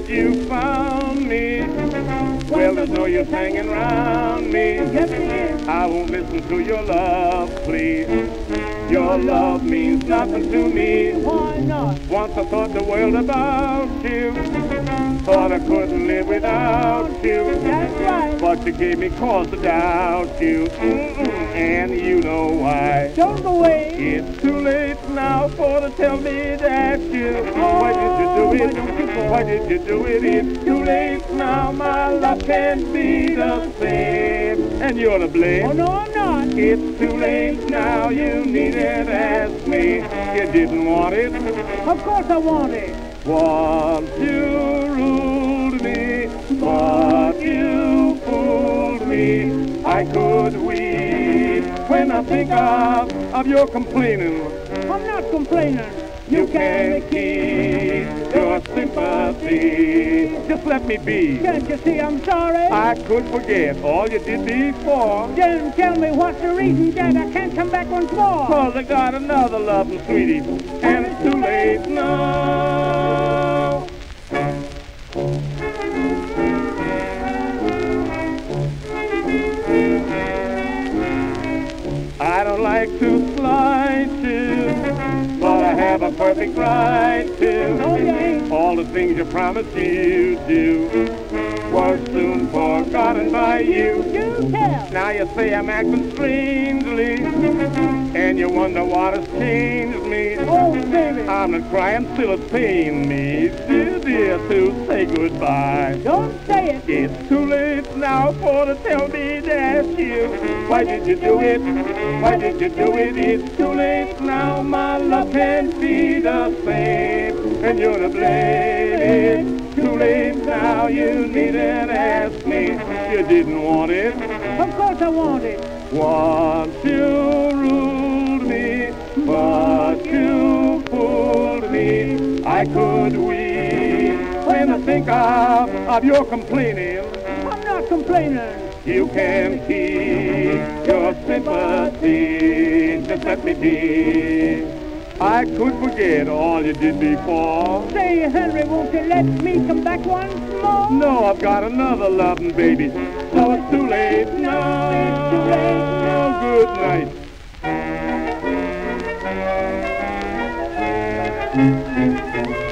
you found me. Well, there's no use hanging around me. Yes, it is. I won't listen to your love plea. Your love means nothing to me. Why not? Once I thought the world about you. Thought I couldn't live without you. That's right. But you gave me cause to doubt you. And you know why. Don't go away. It's too late now for to tell me that you. Why did you do it? Why did you do it? It's too late now. My love can't be the same. And you're to blame. Oh, no, I'm not. It's too late now. You needn't ask me. You didn't want it. Of course I want it. Once you ruled me, but you fooled me. I could weep when I think of your complaining. I'm not complaining. You can't keep your sympathy. Just let me be. Can't you see I'm sorry? I could forget all you did before. Then tell me what's the reason that I can't come back once more. Cause I got another loving sweetie, and it's too late now. I don't like to slight you, but I have a perfect right to. Oh, you ain't. All the things you promised you do were soon forgotten by you. You tell. Now you say I'm acting strangely, and you wonder what has changed me. Oh, baby. I'm not crying, still it pains me, dear, to say goodbye. Don't say it. It's too late now for to tell me that you. Why did you do it? Why did you do it? It's too late now. My love can't be the same, and you're to blame. It's too late now. You needn't ask me. You didn't want it. Of course I want it. Once you ruled me, but you fooled me. I could weep when I think of your complaining. I'm not complaining. You can keep your sympathy. Just let me be. I could forget all you did before. Say, Henry, won't you let me come back once more? No, I've got another loving baby, so it's too late now. It's too late now. Good night.